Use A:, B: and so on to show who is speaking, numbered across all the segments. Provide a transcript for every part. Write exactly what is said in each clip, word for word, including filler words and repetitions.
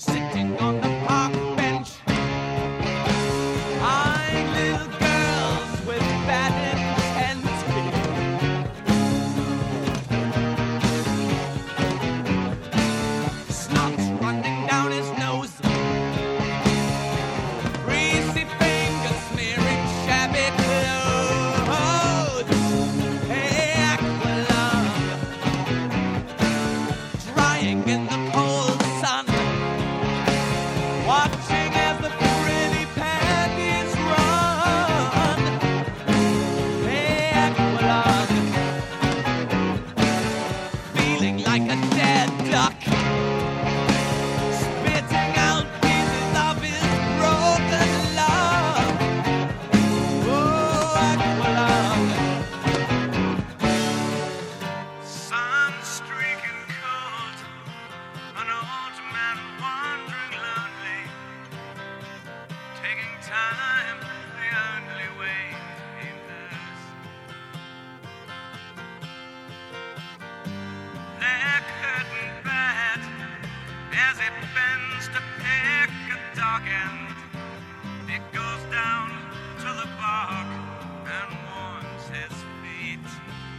A: sitting on the park bench, eyeing little girls with bad intent. Snot's running down his nose, greasy fingers smearing shabby clothes. Hey, Aqualung, drying in the cold sun, watching as the pretty panties run. Hey, Aqualung, feeling like a dead duck, spitting out pieces of his broken love. Oh, Aqualung, sun streaking cold, an old man wandering lonely, taking time the only way he knows. Leg hurting bad as it bends to pick a dog end. It goes down to the bark and warms his feet.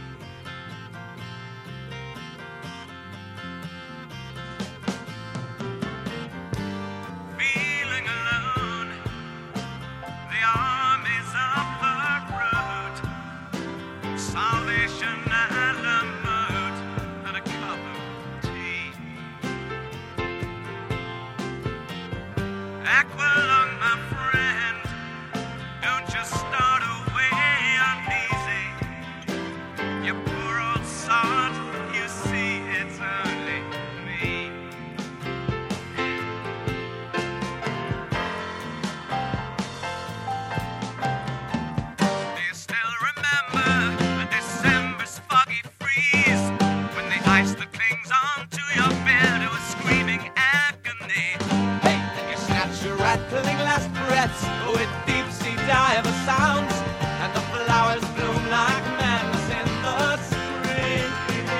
A: Feeling alone, the armies of the road, Salvation and a mode and a cup of tea. Aqualung, my friend, don't just start away uneasy. You poor old sod, you see it's only me. Do you still remember a December's foggy freeze, when the ice that clings onto your beard was screaming agony? Hey, and you snatch your rattling last breaths with deep-sea diver sounds, and the flowers bloom like madness in the spring.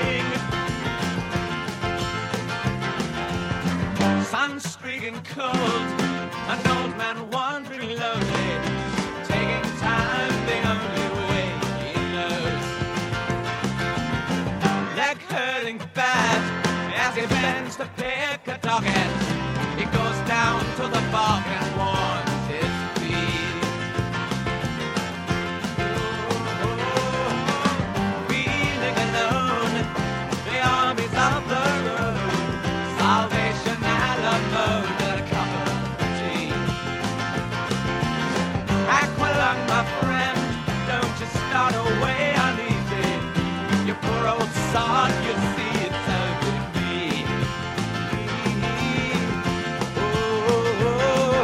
A: Sun streaking cold, an old man wandering lonely, taking time the only way he knows. Leg hurting bad as he bends to pick a dog end. He goes down to the bog and warms his feet. Feeling alone, the armies of the road, Salvation and a mode and a cup of tea. Aqualung, my friend, don't just start away uneasy. You poor old sod, you see it's only me. Oh, oh, oh,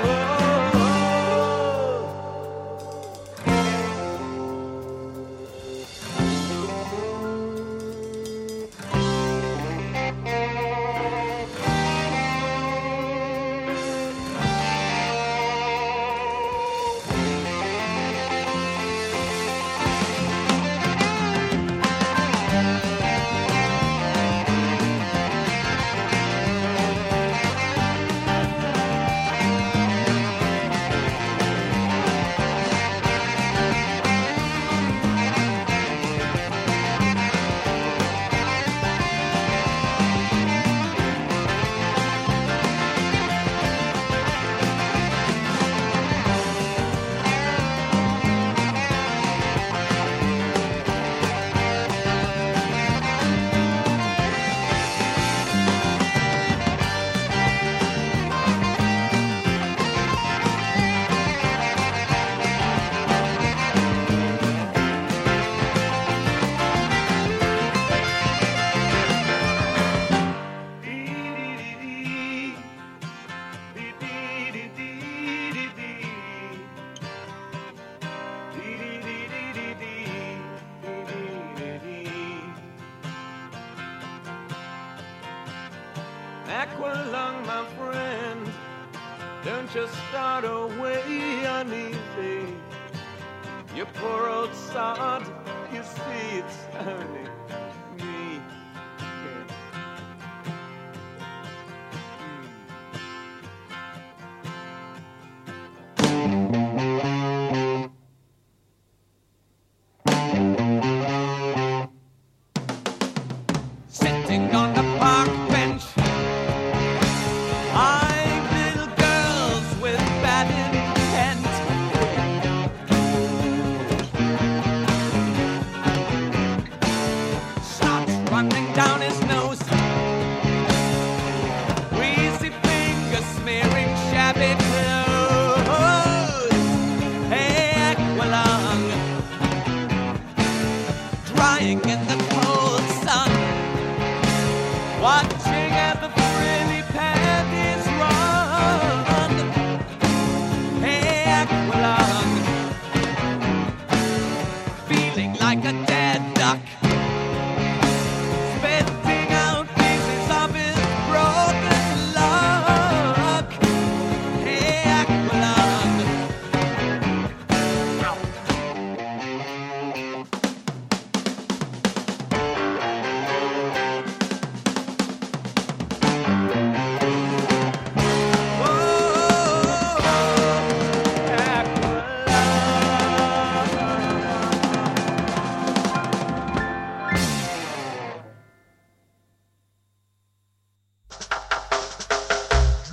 A: Aqualung, my friend, don't just start away uneasy. You poor old sod, you see it's only me.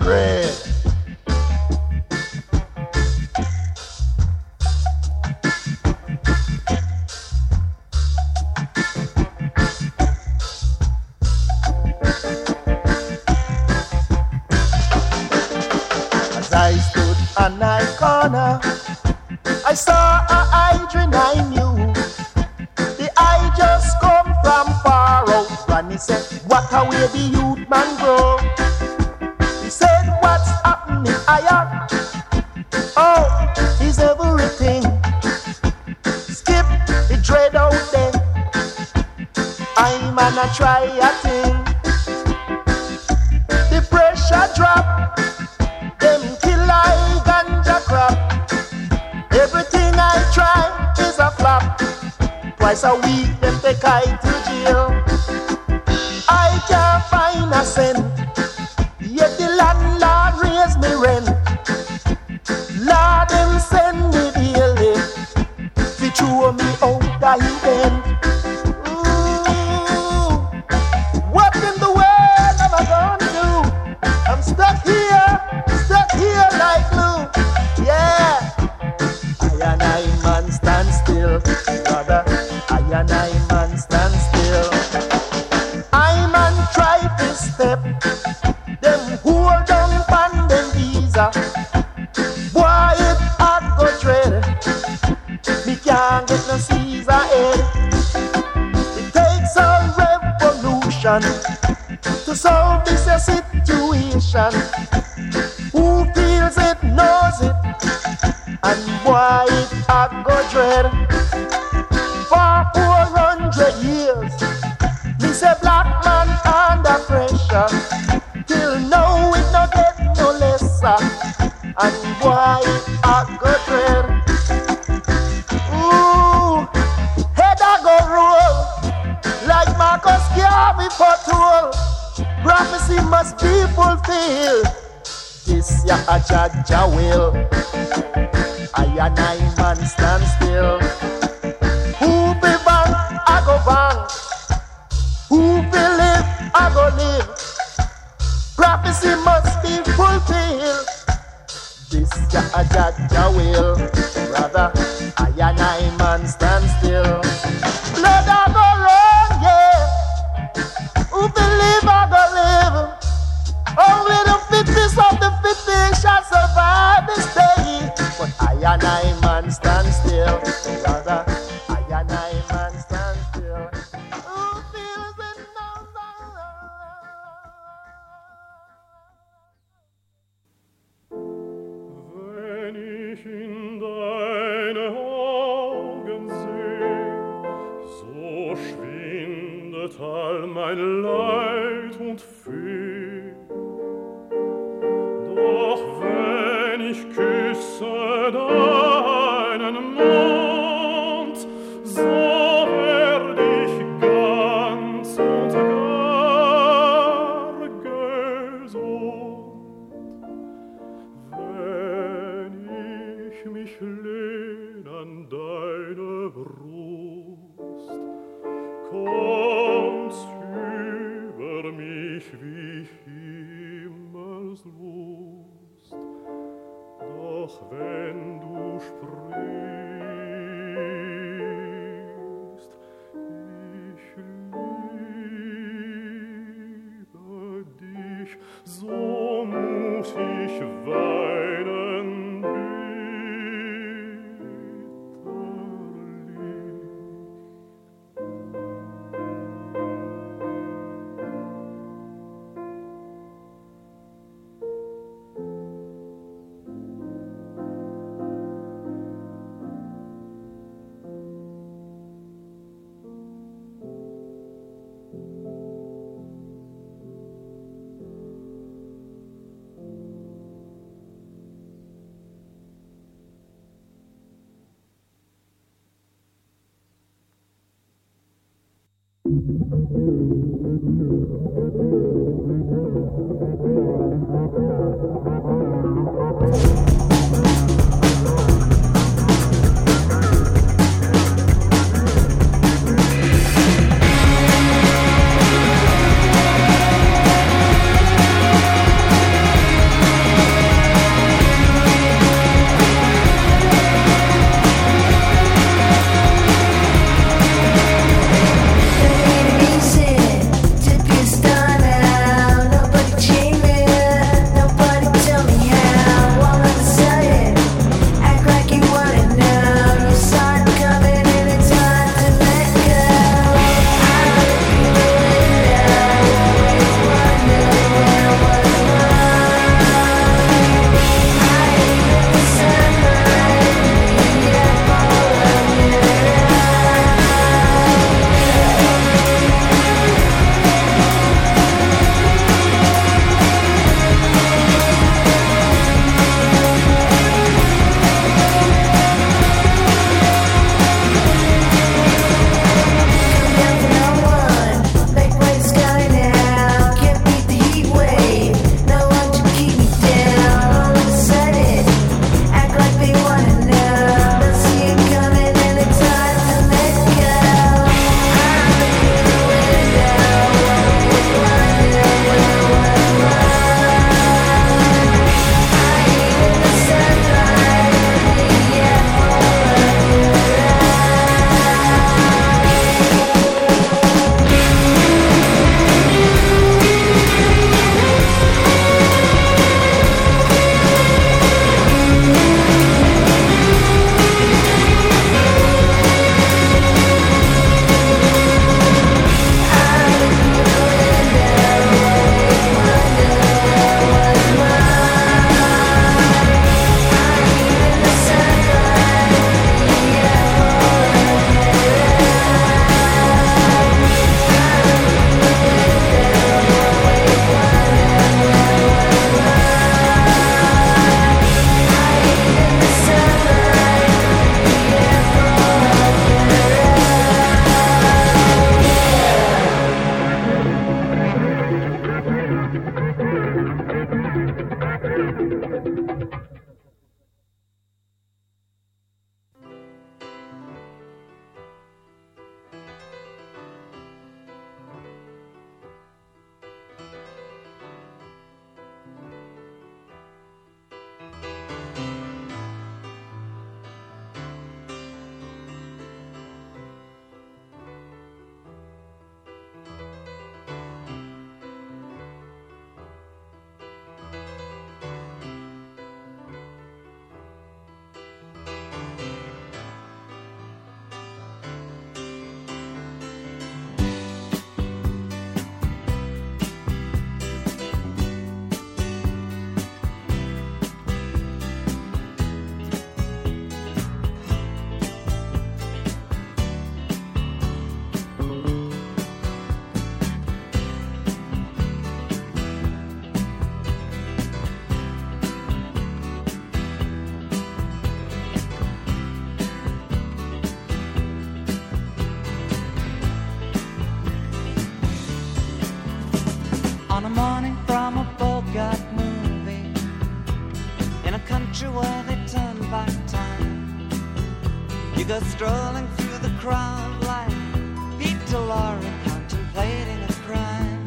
B: dread. As I stood on my corner, I saw a hydrant I knew. The eye just come from far out. Granny said, what a way the youth man grow. He said, what's happening higher? Oh, is everything. Skip the dread out there. I'm gonna try a thing. The pressure drop. Them kill I ganja crap. Everything I try is a flop. Twice a week them take I to jail. I can't find a cent, yet the landlord raise me rent. Lord them send me daily to throw me out the event. Ooh, what in the world am I gonna do? I'm stuck here, stuck here like glue. Yeah, I and I man stand still, brother. I and I man stand still. I man try to step, them hold on pan them visa. Boy, it hard go dread. Me can't get no Caesar head. It takes a revolution to solve this situation. Who feels it knows it, and why it hard go dread. For four hundred years, me say black man under pressure. Till now it no get no lesser, and why it hard go dread. Ooh, head a go roll like Marcus Garvey foretold. Prophecy must be fulfilled. This ya a Jaja will. I and I man stand still. Who be bang, I go bang. Who be live, I go live. Prophecy must be fulfilled. This ya a Jaja will. Brother, I and I man stand still. Blood I go run, yeah. Who be live, I go live. Only the fittest of the fittest shall survive this day. But I and I man stand still, brother. I and I man stand still. Who feels it now?
C: Wenn ich in deine Augen seh, so schwindet all mein Leid und Fehl. Doch wenn ich küsse deinen Mund, so werd ich ganz und gar gesund. Wenn ich mich lehn an deine Brust, kommt's über mich wie Himmelslust. Doch wenn du sprichst, ich liebe dich, so mutig weinen bitterlich.
D: On a morning from a Bogart movie, in a country where they turn back time, you go strolling through the crowd like Peter Lorre contemplating a crime.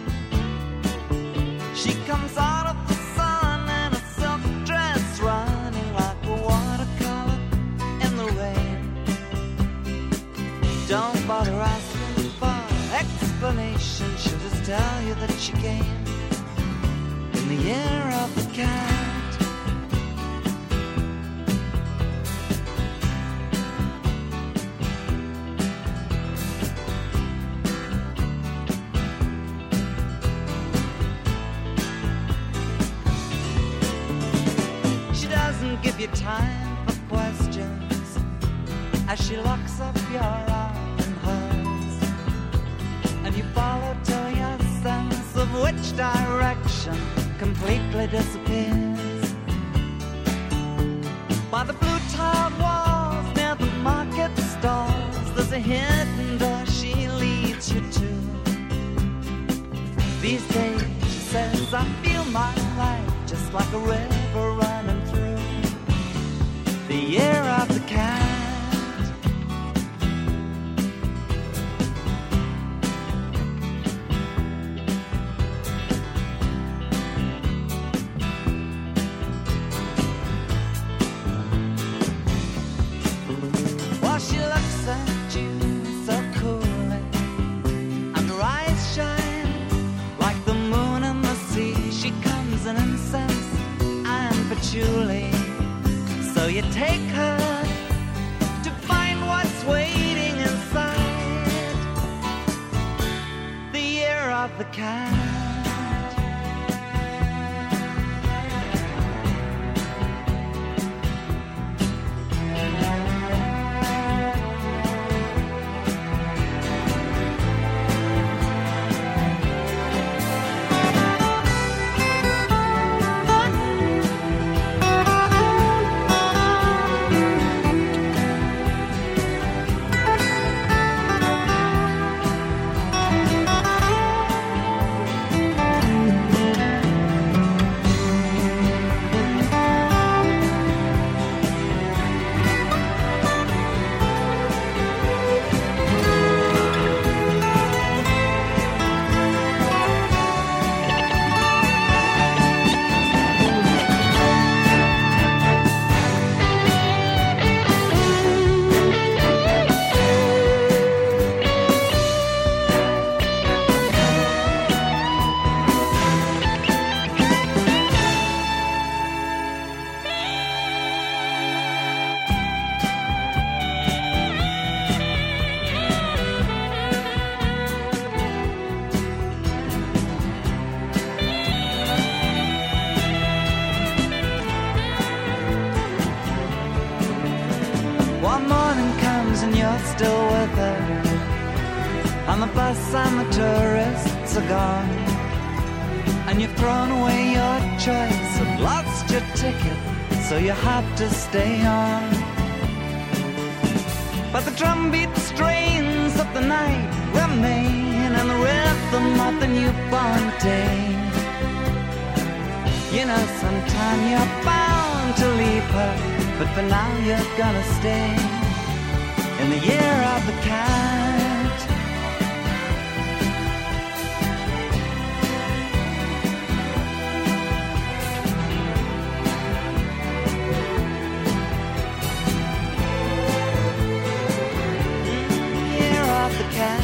D: She comes out of the sun in a silk dress, running like a watercolor in the rain. Don't bother asking for explanation, she'll just tell you that she came in the year of the cat. She doesn't give you time for questions as she locks up your arm in hers, and you follow till your sense of which direction completely disappears. By the blue tiled walls near the market stalls, there's a hidden door she leads you to. These days, she says, I feel my life just like a river running through the year of the cat. So you take her to find what's waiting inside the year of the cat. One morning comes and you're still with her, on the bus and the tourists are gone, and you've thrown away your choice and lost your ticket, so you have to stay on. But the drumbeat strains of the night remain, and the rhythm of the newborn day You know, sometime you're bound to leave her, but for now you're gonna stay in the year of the cat. Year of the cat.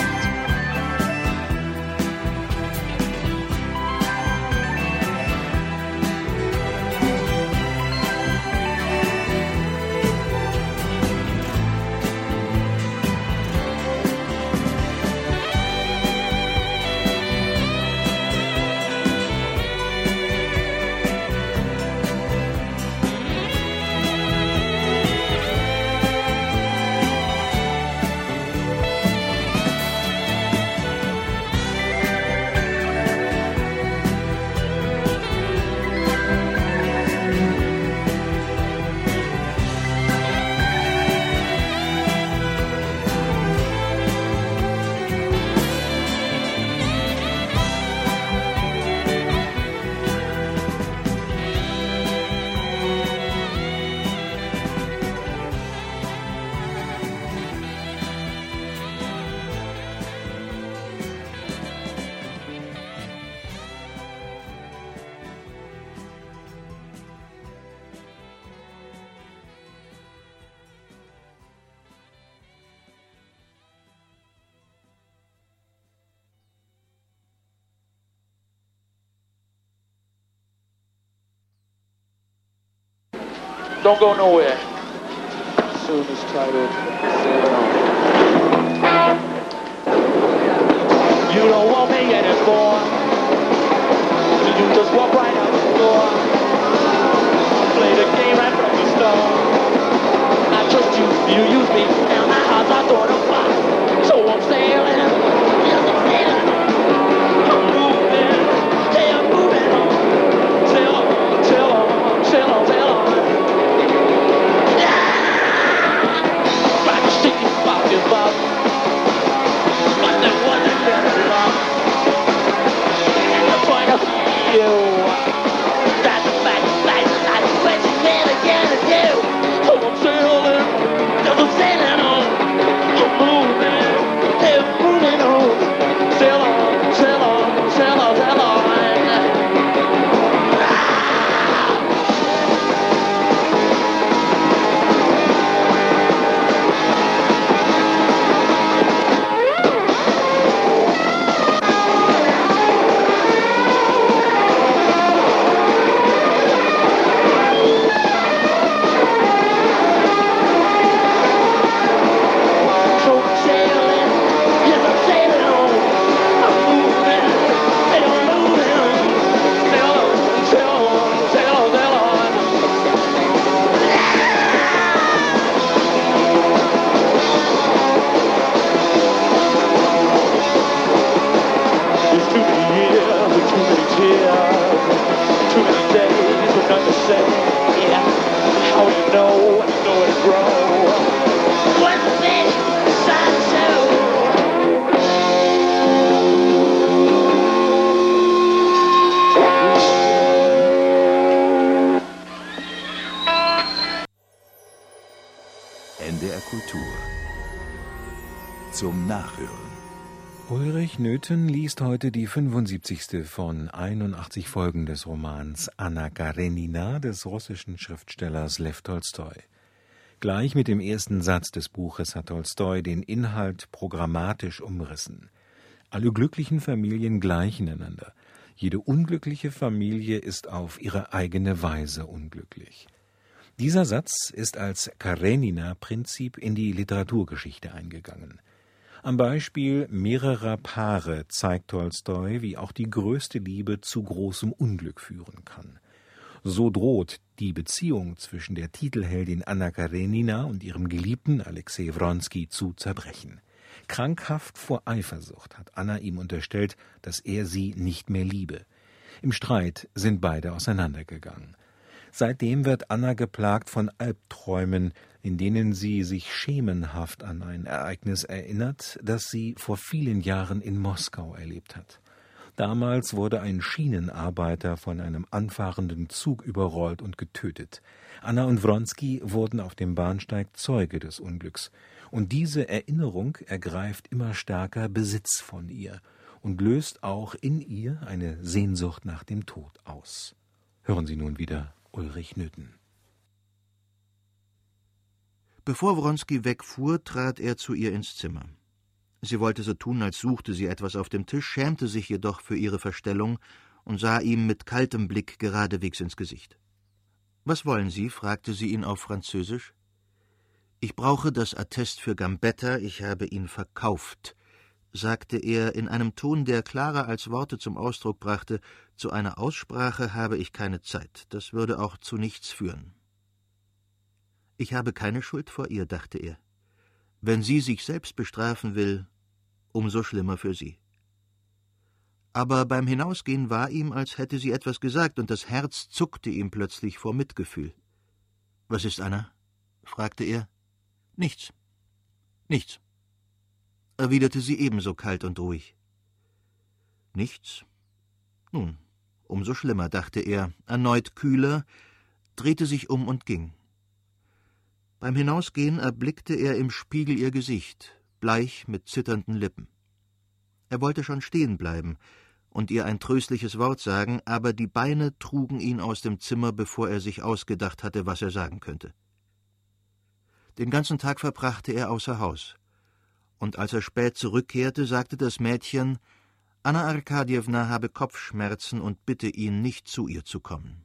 E: Don't go nowhere. Soon is titled Sailing On. You don't want me anymore. You just walk right out the door. Play the game right from the start. I trust you, you use me, and my heart's not torn apart. So I'm sailing, yes I'm sailing on. I'm moving, hey I'm moving on. Sail on, sail on, sail on, sail on. About but there wasn't better love. And the point of view, that's the fact, that's the fact, what you can again to do. So I'm sailing, cause I'm sailing on. I'm moving, they're moving on. Sail on, sail on, sail on, sail on.
F: N D R Kultur. Zum Nachhören.
G: Ulrich Nöthen liest heute die fünfundsiebzigste von einundachtzig Folgen des Romans Anna Karenina des russischen Schriftstellers Lew Tolstoi. Gleich mit dem ersten Satz des Buches hat Tolstoi den Inhalt programmatisch umrissen. Alle glücklichen Familien gleichen einander. Jede unglückliche Familie ist auf ihre eigene Weise unglücklich. Dieser Satz ist als Karenina-Prinzip in die Literaturgeschichte eingegangen. Am Beispiel mehrerer Paare zeigt Tolstoi, wie auch die größte Liebe zu großem Unglück führen kann. So droht die Beziehung zwischen der Titelheldin Anna Karenina und ihrem Geliebten Alexei Wronski zu zerbrechen. Krankhaft vor Eifersucht hat Anna ihm unterstellt, dass er sie nicht mehr liebe. Im Streit sind beide auseinandergegangen. Seitdem wird Anna geplagt von Albträumen, in denen sie sich schemenhaft an ein Ereignis erinnert, das sie vor vielen Jahren in Moskau erlebt hat. Damals wurde ein Schienenarbeiter von einem anfahrenden Zug überrollt und getötet. Anna und Wronski wurden auf dem Bahnsteig Zeuge des Unglücks. Und diese Erinnerung ergreift immer stärker Besitz von ihr und löst auch in ihr eine Sehnsucht nach dem Tod aus. Hören Sie nun wieder Ulrich Nöthen.
H: Bevor Wronski wegfuhr, trat er zu ihr ins Zimmer. Sie wollte so tun, als suchte sie etwas auf dem Tisch, schämte sich jedoch für ihre Verstellung und sah ihm mit kaltem Blick geradewegs ins Gesicht. »Was wollen Sie?« fragte sie ihn auf Französisch. »Ich brauche das Attest für Gambetta, ich habe ihn verkauft«, sagte er in einem Ton, der klarer als Worte zum Ausdruck brachte, zu einer Aussprache habe ich keine Zeit, das würde auch zu nichts führen. »Ich habe keine Schuld vor ihr«, dachte er. »Wenn sie sich selbst bestrafen will, umso schlimmer für sie.« Aber beim Hinausgehen war ihm, als hätte sie etwas gesagt, und das Herz zuckte ihm plötzlich vor Mitgefühl. »Was ist, Anna?« fragte er. »Nichts. Nichts«, erwiderte sie ebenso kalt und ruhig. »Nichts? Nun, umso schlimmer«, dachte er, erneut kühler, drehte sich um und ging. Beim Hinausgehen erblickte er im Spiegel ihr Gesicht, bleich mit zitternden Lippen. Er wollte schon stehen bleiben und ihr ein tröstliches Wort sagen, aber die Beine trugen ihn aus dem Zimmer, bevor er sich ausgedacht hatte, was er sagen könnte. Den ganzen Tag verbrachte er außer Haus, und als er spät zurückkehrte, sagte das Mädchen, Anna Arkadjewna habe Kopfschmerzen und bitte ihn, nicht zu ihr zu kommen.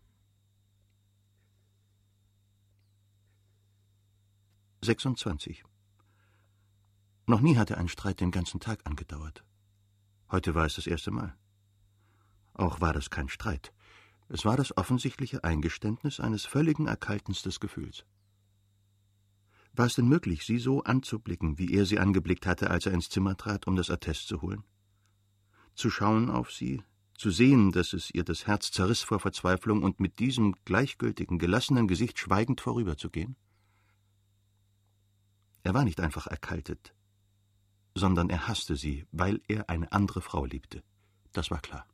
H: sechsundzwanzig. Noch nie hatte ein Streit den ganzen Tag angedauert. Heute war es das erste Mal. Auch war das kein Streit. Es war das offensichtliche Eingeständnis eines völligen Erkaltens des Gefühls. War es denn möglich, sie so anzublicken, wie er sie angeblickt hatte, als er ins Zimmer trat, um das Attest zu holen? Zu schauen auf sie, zu sehen, dass es ihr das Herz zerriss vor Verzweiflung und mit diesem gleichgültigen, gelassenen Gesicht schweigend vorüberzugehen? Er war nicht einfach erkaltet, sondern er hasste sie, weil er eine andere Frau liebte. Das war klar.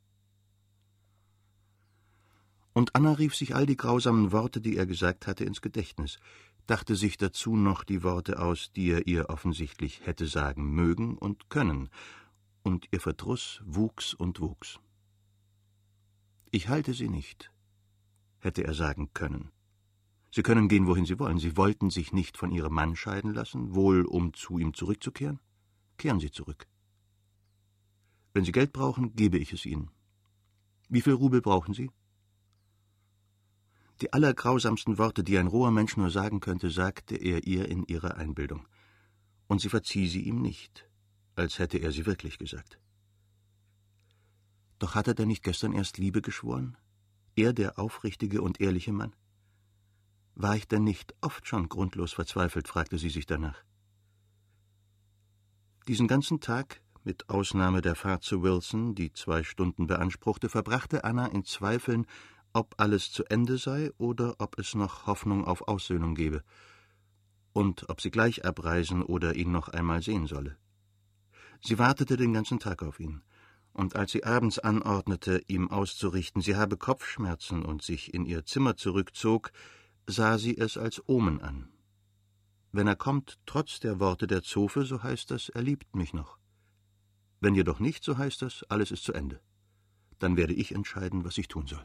H: Und Anna rief sich all die grausamen Worte, die er gesagt hatte, ins Gedächtnis, dachte sich dazu noch die Worte aus, die er ihr offensichtlich hätte sagen mögen und können, und ihr Verdruss wuchs und wuchs. »Ich halte sie nicht«, hätte er sagen können. Sie können gehen, wohin Sie wollen. Sie wollten sich nicht von Ihrem Mann scheiden lassen, wohl um zu ihm zurückzukehren? Kehren Sie zurück. Wenn Sie Geld brauchen, gebe ich es Ihnen. Wie viel Rubel brauchen Sie? Die allergrausamsten Worte, die ein roher Mensch nur sagen könnte, sagte er ihr in ihrer Einbildung. Und sie verzieh sie ihm nicht, als hätte er sie wirklich gesagt. Doch hatte er nicht gestern erst Liebe geschworen? Er, der aufrichtige und ehrliche Mann? War ich denn nicht oft schon grundlos verzweifelt, fragte sie sich danach. Diesen ganzen Tag, mit Ausnahme der Fahrt zu Wilson, die zwei Stunden beanspruchte, verbrachte Anna in Zweifeln, ob alles zu Ende sei oder ob es noch Hoffnung auf Aussöhnung gebe und ob sie gleich abreisen oder ihn noch einmal sehen solle. Sie wartete den ganzen Tag auf ihn, und als sie abends anordnete, ihm auszurichten, sie habe Kopfschmerzen und sich in ihr Zimmer zurückzog, sah sie es als Omen an. Wenn er kommt, trotz der Worte der Zofe, so heißt das, er liebt mich noch. Wenn jedoch nicht, so heißt das, alles ist zu Ende. Dann werde ich entscheiden, was ich tun soll.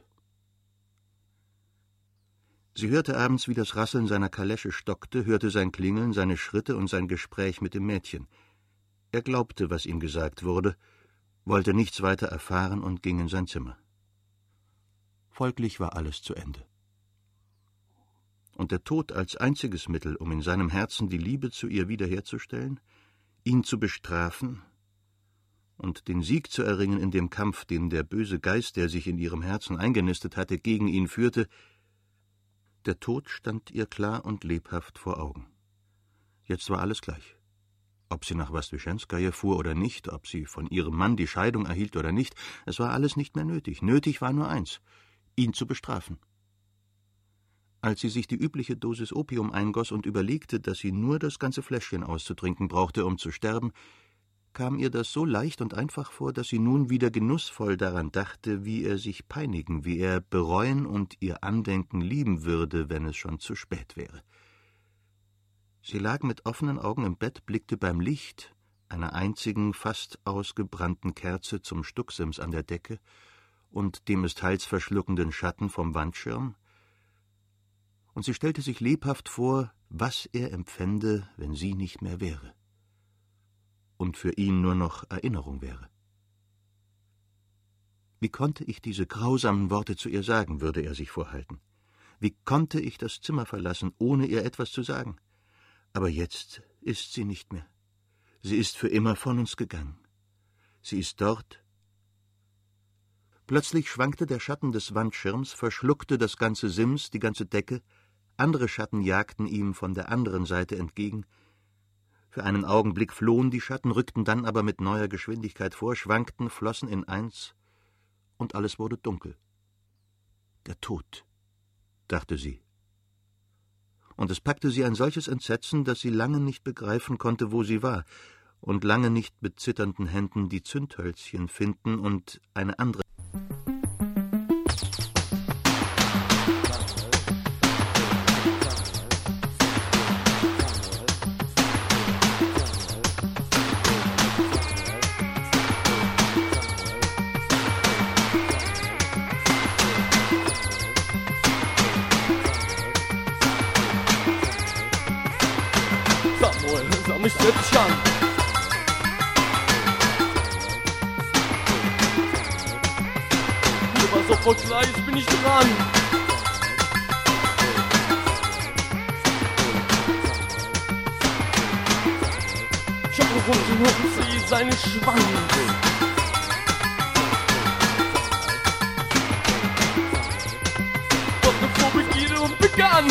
H: Sie hörte abends, wie das Rasseln seiner Kalesche stockte, hörte sein Klingeln, seine Schritte und sein Gespräch mit dem Mädchen. Er glaubte, was ihm gesagt wurde, wollte nichts weiter erfahren und ging in sein Zimmer. Folglich war alles zu Ende. Und der Tod als einziges Mittel, um in seinem Herzen die Liebe zu ihr wiederherzustellen, ihn zu bestrafen und den Sieg zu erringen in dem Kampf, den der böse Geist, der sich in ihrem Herzen eingenistet hatte, gegen ihn führte, der Tod stand ihr klar und lebhaft vor Augen. Jetzt war alles gleich. Ob sie nach Wosdwischenskaje fuhr oder nicht, ob sie von ihrem Mann die Scheidung erhielt oder nicht, es war alles nicht mehr nötig. Nötig war nur eins, ihn zu bestrafen. Als sie sich die übliche Dosis Opium eingoss und überlegte, dass sie nur das ganze Fläschchen auszutrinken brauchte, um zu sterben, kam ihr das so leicht und einfach vor, dass sie nun wieder genussvoll daran dachte, wie er sich peinigen, wie er bereuen und ihr Andenken lieben würde, wenn es schon zu spät wäre. Sie lag mit offenen Augen im Bett, blickte beim Licht einer einzigen, fast ausgebrannten Kerze zum Stucksims an der Decke und dem es teils verschluckenden Schatten vom Wandschirm, und sie stellte sich lebhaft vor, was er empfände, wenn sie nicht mehr wäre und für ihn nur noch Erinnerung wäre. Wie konnte ich diese grausamen Worte zu ihr sagen, würde er sich vorhalten. Wie konnte ich das Zimmer verlassen, ohne ihr etwas zu sagen? Aber jetzt ist sie nicht mehr. Sie ist für immer von uns gegangen. Sie ist dort. Plötzlich schwankte der Schatten des Wandschirms, verschluckte das ganze Sims, die ganze Decke. Andere Schatten jagten ihm von der anderen Seite entgegen. Für einen Augenblick flohen die Schatten, rückten dann aber mit neuer Geschwindigkeit vor, schwankten, flossen in eins, und alles wurde dunkel. Der Tod, dachte sie. Und es packte sie ein solches Entsetzen, dass sie lange nicht begreifen konnte, wo sie war, und lange nicht mit zitternden Händen die Zündhölzchen finden und eine andere
E: mich setz an. Aber sofort gleich bin ich dran. Ich hab noch unten und sie seinen Schwanz. Doch bevor Begierde und begann.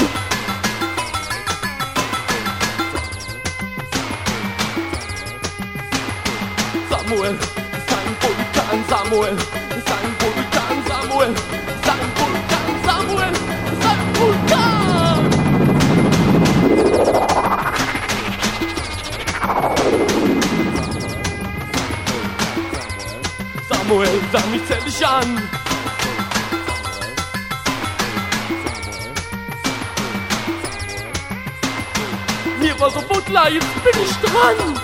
E: Samuel, sein Vulkan, Samuel, sein Vulkan, Samuel, sein Vulkan, Samuel, sein Vulkan. Samuel, sag mich zähl dich an. Mir war so Butler, jetzt bin ich dran.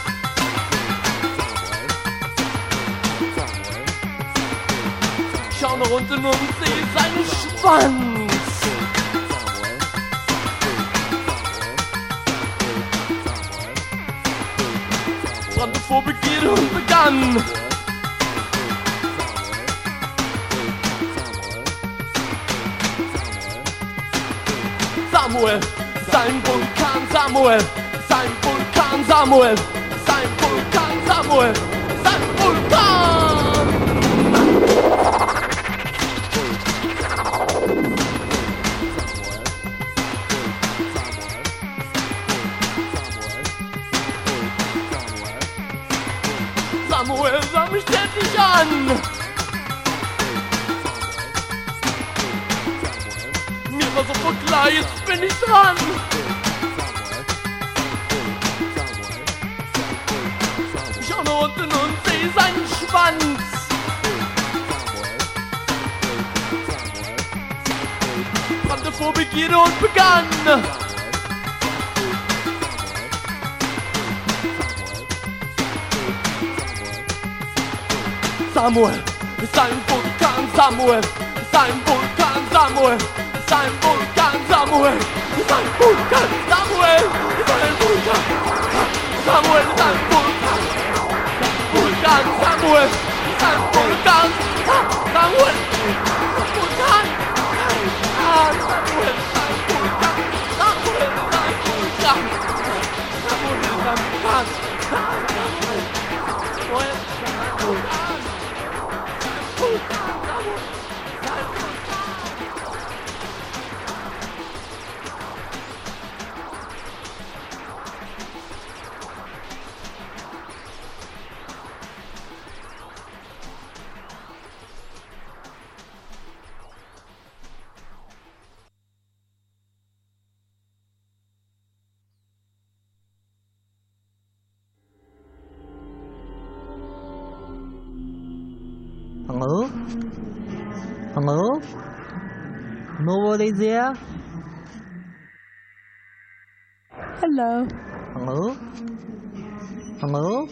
E: Schau nach unten und seh seinen Schwanz. Brannte vor Begierde und begann. Samuel, sein Vulkan, Samuel, sein Vulkan, Samuel, sein Vulkan, Samuel, sein Vulkan. Samuel, sag mich endlich an! Mir war sofort klar, jetzt bin ich dran! Ich schau nach unten und seh seinen Schwanz! Brannte vor Begierde und begann! Samuel, sein Vulkan, Samuel, sein Vulkan, Samuel, sein Vulkan, Samuel, sein Vulkan, Samuel, sein Vulkan, Samuel, sein Vulkan, Vulkan, Samuel, sein Vulkan, Samuel, Vulkan, Samuel, sein Vulkan, Samuel, sein Vulkan, Samuel, sein Vulkan, Samuel, sein Vulkan.
I: Hello? Nobody there? Hello? Hello? Hello?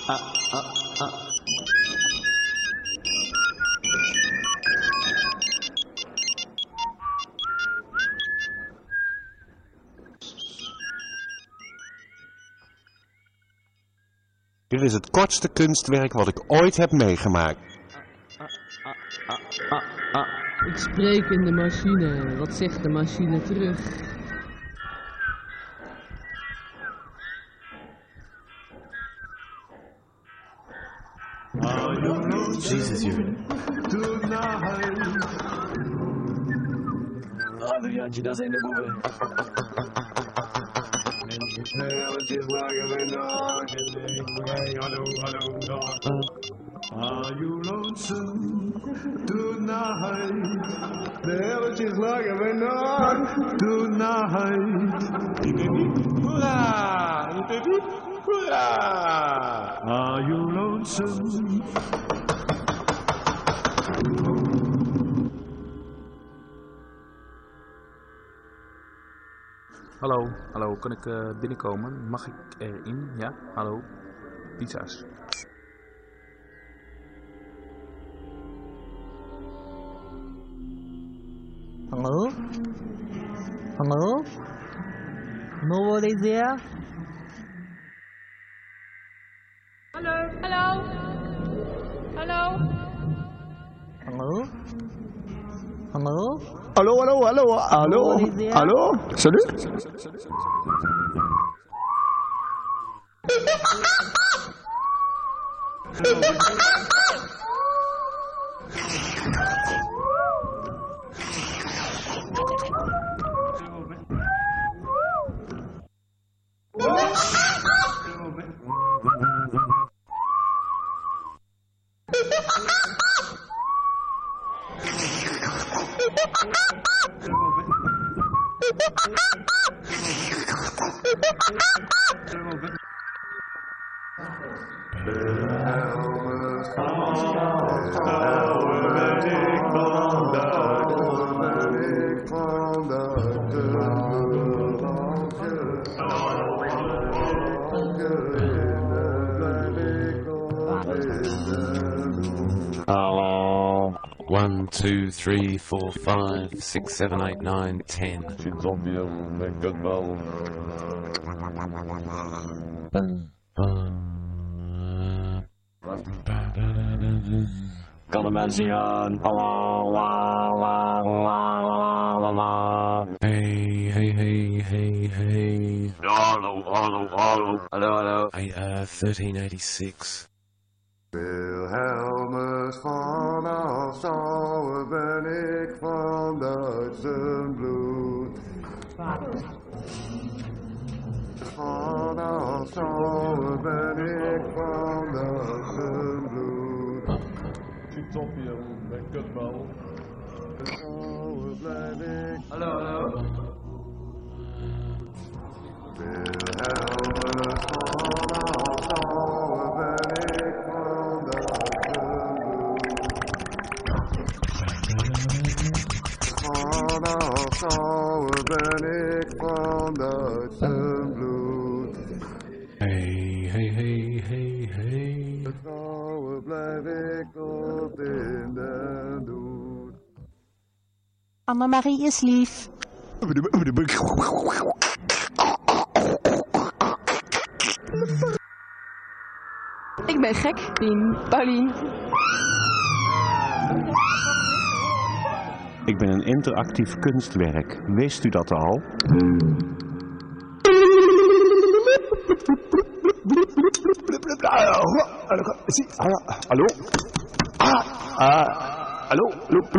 J: Dit is het kortste kunstwerk wat ik ooit heb meegemaakt.
K: Ik spreek in de machine. Wat zegt de machine terug?
L: Jesus, you.
M: Oh, ja, je dat zijn de boeven.
N: Are you lonesome tonight? Belletjes lagen we nog tonight. Hoera! Hoera! Are you lonesome?
O: Hallo, hallo, kan ik uh, binnenkomen? Mag ik erin? Ja, hallo. Pizza's.
I: Hello? Hello? Nobody there?
P: Hallo, hallo. Hallo.
I: Hallo? Hallo?
Q: Hallo, hallo, hallo, hallo, hallo, salut.
R: One, two, three, four, five, six, seven, eight, nine, ten.
M: Kan de mensen aan? Hallo, la, la, la, la, la, la.
R: Hey, hey, hey, hey, hey.
M: Hallo, hallo, hallo. Hallo, hallo.
R: Hey, uh, thirteen eighty-six.
N: Wilhelmus vanaf Stouwe ben ik van Duitse bloed. Vanaf Stouwe ben ik van Duitse bloed. Schiet op je, mijn kutbal. Stouwe blijf ik.
M: Hallo, hallo.
N: Wilhelmus vanaf Stouwe ben ik van Duitse Vanaf Stouwe ben ik van Duitse bloed.
R: Hey, hey, hey, hey, hey.
N: Het Stouwe blijf ik tot in den dood.
S: Annemarie is lief.
P: Ik ben gek, Pien, Paulien.
J: Ik ben een interactief kunstwerk. Wist u dat al?
Q: Hallo? Hallo?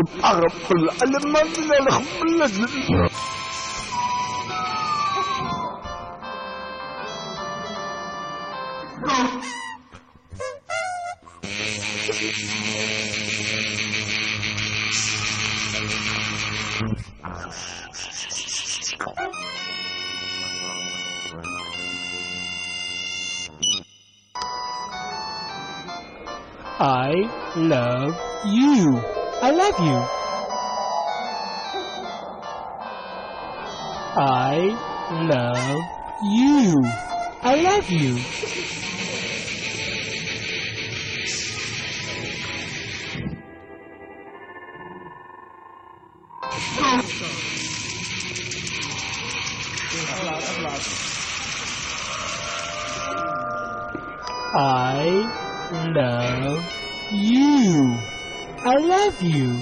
T: I love you. I love you. I love you. I love you. I love you. I love you.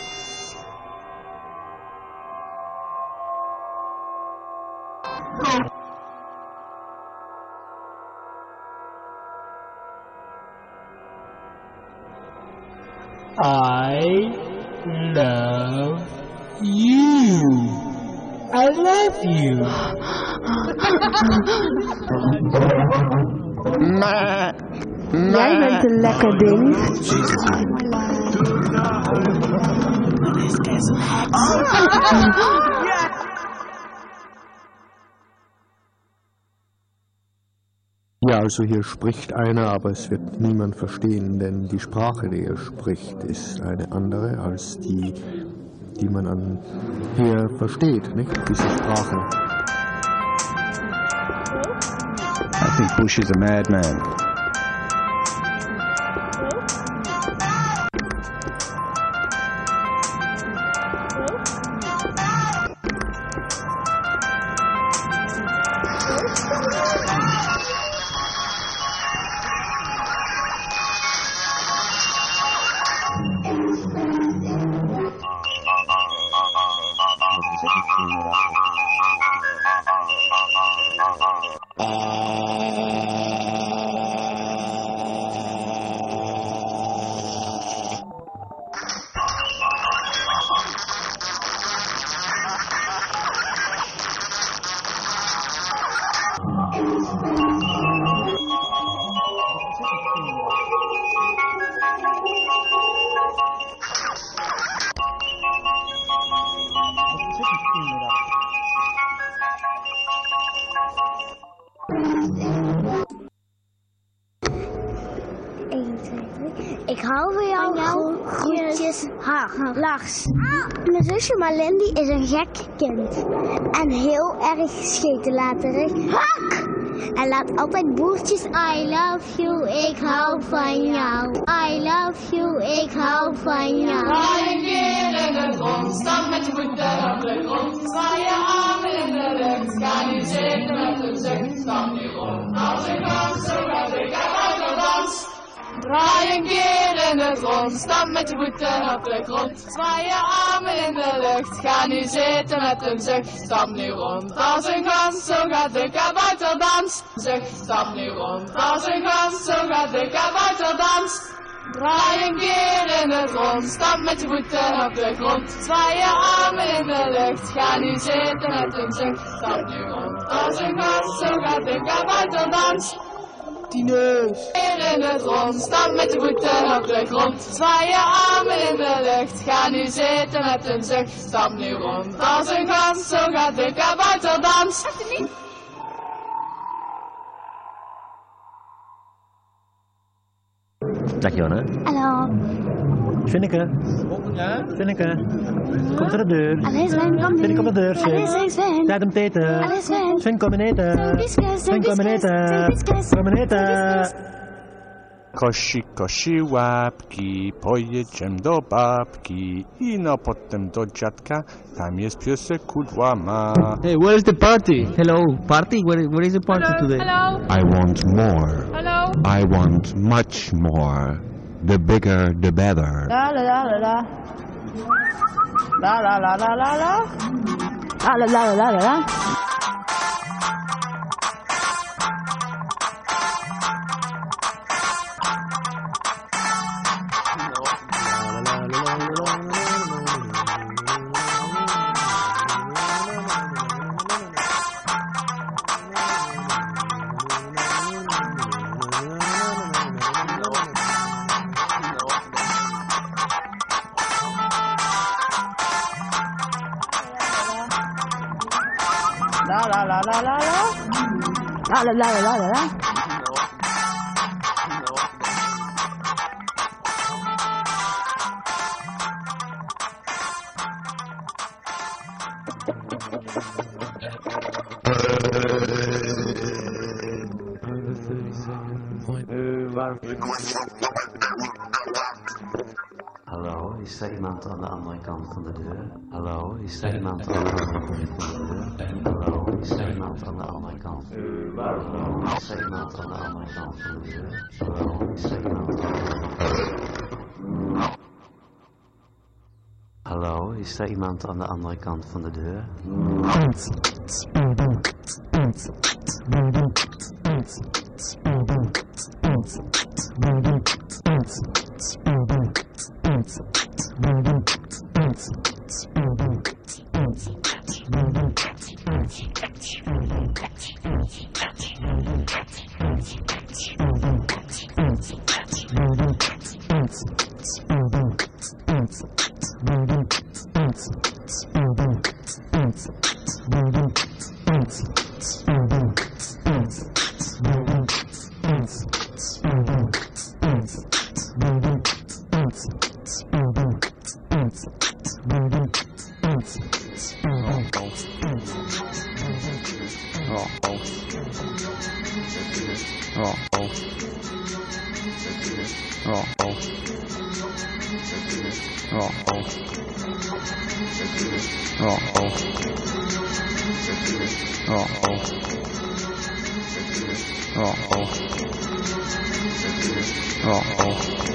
T: I love you. I love you.
P: Jij bent een lekker ding.
S: Ja, also hier spricht einer, aber es wird niemand verstehen, denn die Sprache, die er spricht, ist eine andere als die, die man an hier versteht, nicht? Diese Sprache.
L: I think Bush is a madman.
U: Ik hou van jou. Van jou. Groetjes. Ha, Lars. Mijn zusje Marlindi is een gek kind. En heel erg schetenlaterig. Hak! En laat altijd boertjes. I love you, ik hou van jou. I love you, ik hou van jou.
V: Ga een keer in het rond, stand met je voeten op de grond. Zwaai je armen in de lucht, ga nu zitten met een zucht. Stam nu rond, als een gans, zo gaat ik uit de dans. Draai een keer in het rond, stam met je voeten op de grond. Zwaai je armen in de lucht, ga nu zitten met een zucht. Stam nu rond, als een gans, zo gaat de kabouterdans. Zucht, stam nu rond, als een gans, zo gaat de kabouterdans. Draai een keer in het rond, stam met je voeten op de grond. Zwaai je armen in de lucht, ga nu zitten met een zucht. Stam nu rond, als een gans, zo gaat de kabouterdans. Tieners. Keer in het rond, stam met je voeten op de grond. Zwaai je armen in de lucht, ga nu zitten met een zucht. Stam nu rond, als een gans, zo gaat de kabouterdans.
W: Dag Jonne.
U: Hallo.
W: Finneke.
U: Ja?
W: Finneke. Kom naar de deur.
U: Allee Sven, kom
W: Finneke, kom naar de deur.
U: Allee Sven, Sven.
W: Tijd om te eten.
U: Allee Sven.
W: Sven, kom in eten. Sven, kom in eten. Kom in eten.
J: Koshi, koshi, łapki, pojedziemy do babki i no potem do dziadka, tam jest piesek kudła ma.
W: Hey, where is the party? Hello, party? Where, where is the party
V: Hello,
W: today?
V: hello.
J: I want more.
V: Hello.
J: I want much more. The bigger, the better.
I: La la la la la. La la la la la la. La la la la la la. La la la la la la. La la la la la la.
X: Hallo, is
A: is er iemand aan de andere kant van de deur? Hallo, is er iemand aan de andere kant van de deur? Hallo, is er iemand aan de andere kant? Hallo, is er iemand aan de andere kant van de deur? Hallo, is er iemand aan de andere kant? Hallo, is er iemand aan de andere kant van de deur?
L: Oh, oh.